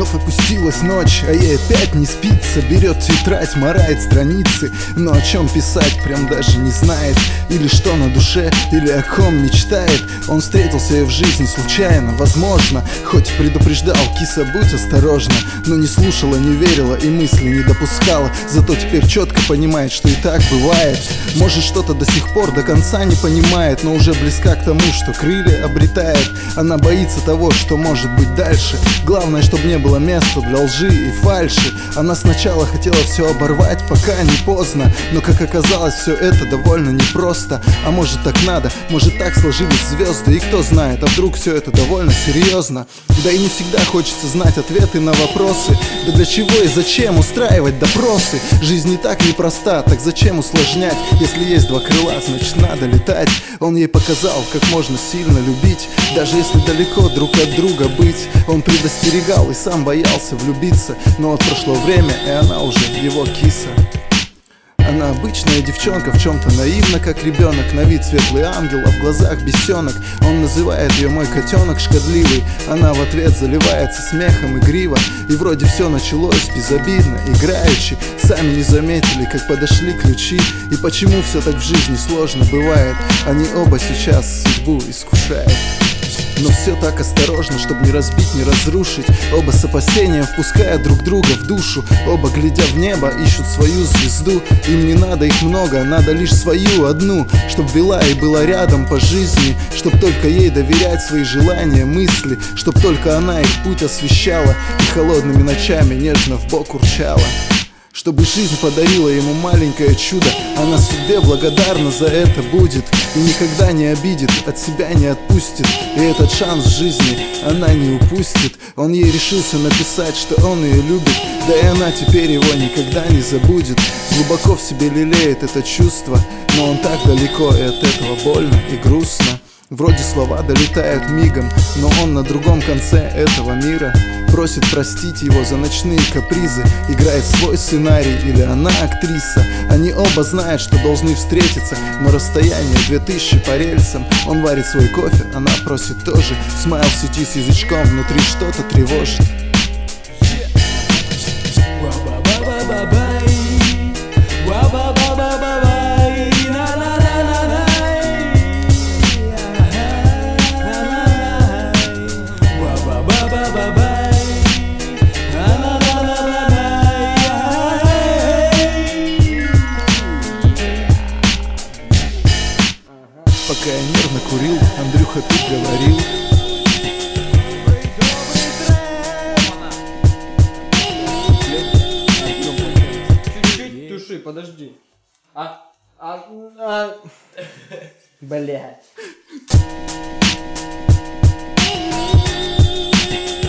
Вновь опустилась ночь, а ей опять не спится. Берет тетрадь, марает страницы, но о чем писать прям даже не знает. Или что на душе, или о ком мечтает. Он встретился ей в жизни случайно, возможно. Хоть предупреждал, киса, будь осторожна, но не слушала, не верила и мысли не допускала. Зато теперь четко понимает, что и так бывает. Может, что-то до сих пор до конца не понимает, но уже близка к тому, что крылья обретает. Она боится того, что может быть дальше. Главное, чтобы не было места для лжи и фальши. Она сначала хотела все оборвать, пока не поздно, но как оказалось, все это довольно непросто. А может, так надо, может, так сложились звезды. И кто знает, а вдруг все это довольно серьезно. Да и не всегда хочется знать ответы на вопросы. Да для чего и зачем устраивать допросы? Жизнь не так непроста, так зачем усложнять? Если есть два крыла, значит надо летать. Он ей показал, как можно сильно любить, даже если далеко друг от друга быть. Он предостерегал и сам боялся влюбиться, но вот прошло время, и она уже его киса. Она обычная девчонка, в чем-то наивна, как ребенок. На вид светлый ангел, а в глазах бесенок. Он называет ее мой котенок шкодливый. Она в ответ заливается смехом игриво. И вроде все началось безобидно, играючи. Сами не заметили, как подошли ключи. И почему все так в жизни сложно бывает. Они оба сейчас судьбу искушают. Но все так осторожно, чтобы не разбить, не разрушить. Оба с опасением впуская друг друга в душу. Оба, глядя в небо, ищут свою звезду. Им не надо их много, надо лишь свою одну, чтоб вела и была рядом по жизни. Чтоб только ей доверять свои желания, мысли. Чтоб только она их путь освещала и холодными ночами нежно в бок урчала. Чтобы жизнь подарила ему маленькое чудо. Она судьбе благодарна за это будет и никогда не обидит, от себя не отпустит. И этот шанс в жизни она не упустит. Он ей решился написать, что он ее любит, да и она теперь его никогда не забудет. Глубоко в себе лелеет это чувство, но он так далеко, и от этого больно и грустно. Вроде слова долетают мигом, но он на другом конце этого мира. Просит простить его за ночные капризы. Играет свой сценарий или она актриса. Они оба знают, что должны встретиться, но расстояние 2000 по рельсам. Он варит свой кофе, она просит тоже. Смайл в сети с язычком, внутри что-то тревожит. Пока я нервно курил, Андрюха тут говорил. Чуть-чуть туши, подожди. Блядь.